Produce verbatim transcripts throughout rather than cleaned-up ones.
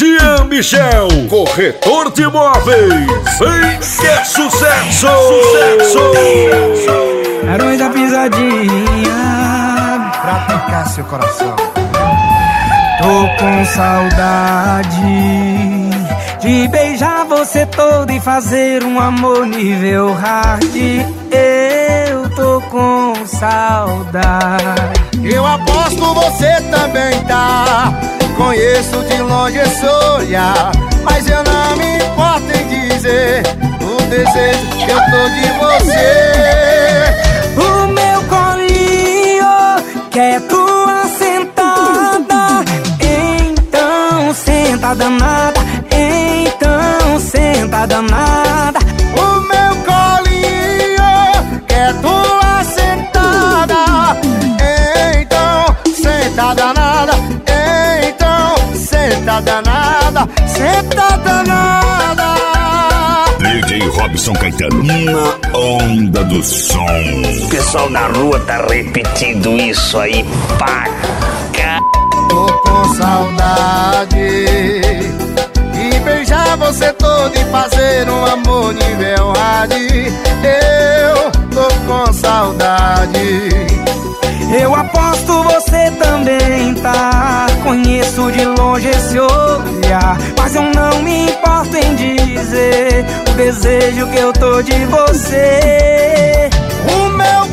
Jean Michel, corretor de imóveis. Vem que é sucesso! Sucesso! Barões da Pisadinha, pra tocar seu coração. tô com saudade de beijar você todo e fazer um amor nível hard. Eu tô com saudade. Eu aposto você também tá. Conheço de longe esse olhar, mas eu não me importo em dizer o desejo que eu tô de você. O meu colinho quer tua sentada, então senta danada, então senta danada. O meu colinho quer tua sentada, então senta danada, então senta danada, senta danada. D J Robson Caetano, na onda do som. O pessoal na rua tá repetindo isso aí, pá, ca... Tô com saudade de beijar você todo e fazer um amor nível hard. Eu tô com saudade. Eu aposto você também tá. Conheço de longe esse olhar, mas eu não me importo em dizer o desejo que eu tô de você. O meu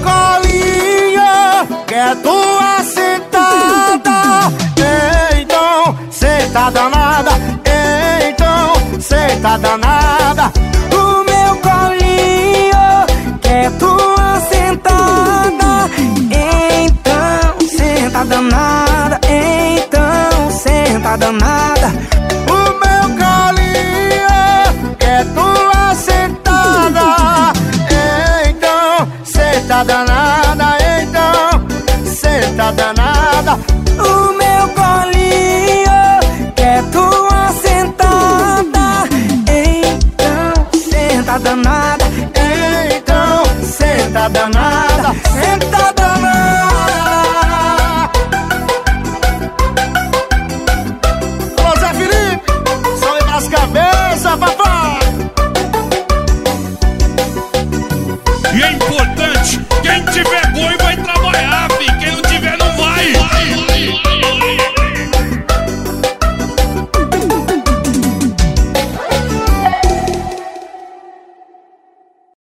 colinho quer tua sentada, então senta danada, então senta danada. O meu colinho quer tua sentada, então senta danada, então senta danada. O meu colinho quer tua sentada, então senta danada, então senta danada.